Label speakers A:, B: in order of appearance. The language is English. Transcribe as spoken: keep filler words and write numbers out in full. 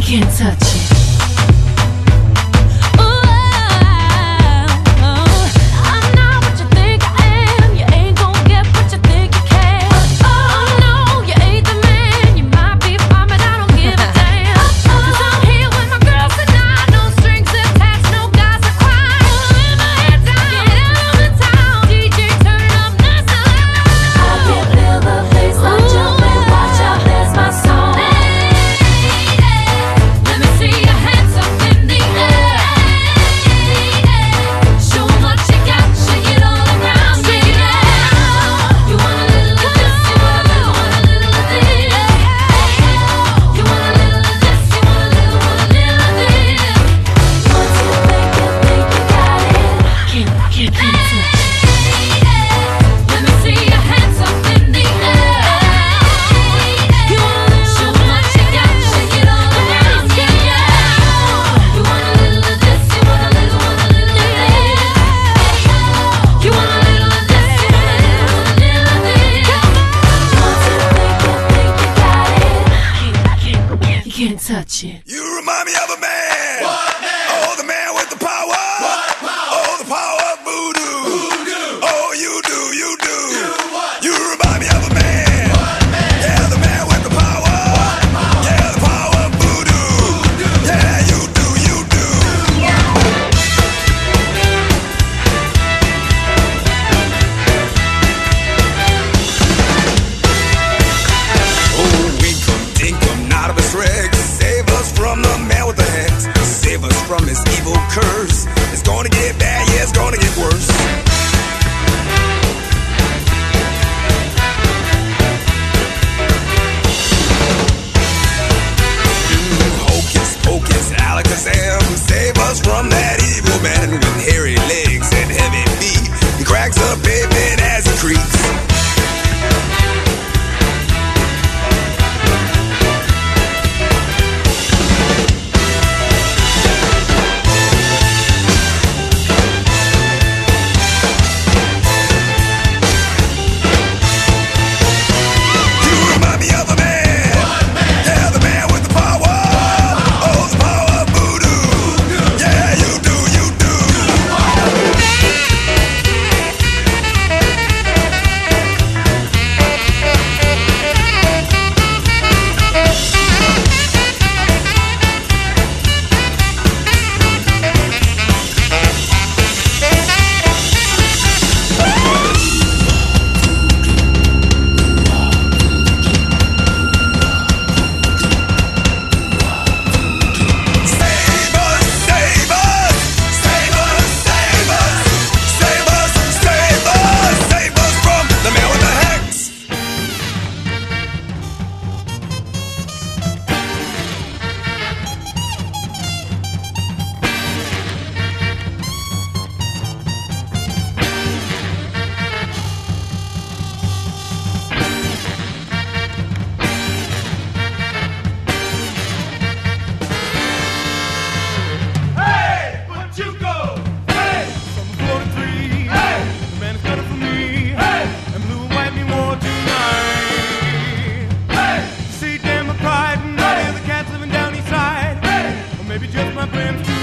A: can't touch it. Can't touch it.
B: You remind me of a man. What man? Oh, the man with the power. What power? Oh, the power of voodoo. Voodoo. Oh, you do, you do. Do what? You remind me of a man. What man? Yeah, the man with the power. What power? Yeah, the power of voodoo. Voodoo. Yeah, you do, you do. Do what? Oh, we come dinkum out of his rig. Save us from the man with the hex. Save us from his evil curse. It's gonna get bad, yeah, it's gonna get worse. Mm, hocus pocus, alakazam. Save us from that evil man with hairy legs and heavy feet. He cracks the pavement as he creaks.
C: Maybe just my friends.